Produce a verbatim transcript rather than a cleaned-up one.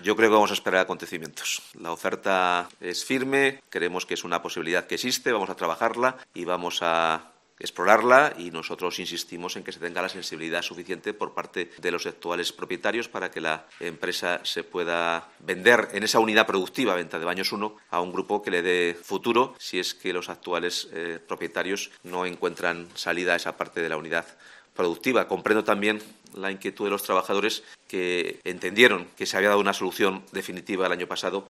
Yo creo que vamos a esperar acontecimientos. La oferta es firme, creemos que es una posibilidad que existe, vamos a trabajarla y vamos a explorarla, y nosotros insistimos en que se tenga la sensibilidad suficiente por parte de los actuales propietarios para que la empresa se pueda vender en esa unidad productiva, venta de Baños uno, a un grupo que le dé futuro si es que los actuales eh, propietarios no encuentran salida a esa parte de la unidad productiva. Comprendo también la inquietud de los trabajadores que entendieron que se había dado una solución definitiva el año pasado